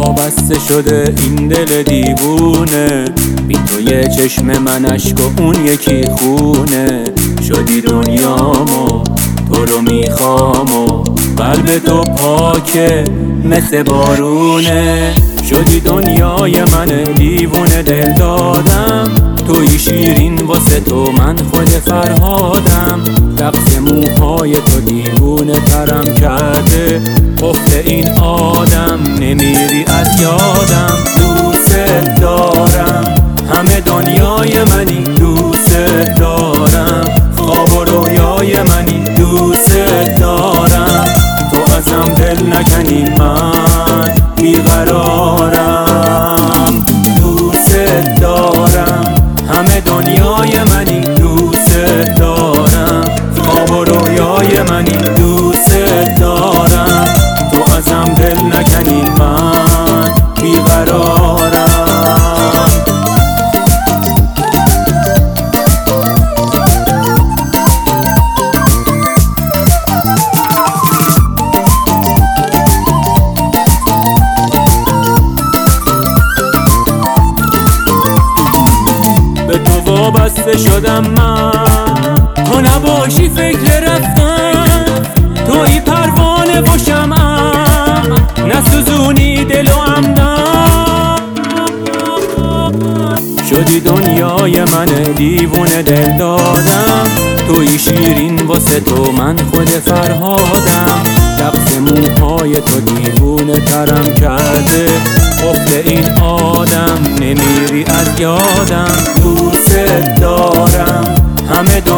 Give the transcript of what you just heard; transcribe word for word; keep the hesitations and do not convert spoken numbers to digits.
وابسته شده این دل دیوونه، بی تو یه چشم من اشک و اون یکی خونه. شدی دنیامو تو رو میخوام و قلب تو پاکه مثل بارونه. شدی دنیای من دیوونه دل دادم، توی شیرین واسه تو من خود فرهادم. رقص موهای تو دیوونه ترم کرده، قفل این آدم نمیری از یادم. دوست دارم همه دنیای منی، دوست دارم خواب و رویای منی، دوست دارم تو ازم دل نکنی من بیقرارم. دوست دارم همه دنیای منی، دوست دارم خواب و رویای منی، دوست دارم تو ازم دل نکنی من بیقرارم. به تو وابسته شدم من، تو نباشی فکر رفتم. توی پروانه و شمعم، نسوزونی دل و عمدم. شدی دنیای من دیوونه دل دادم، توی شیرین واسه تو من خود فرهادم. رقص موهای تو دیوونه ترم کرده، قفل این آدم نمیری از یادم. دوست دارم همه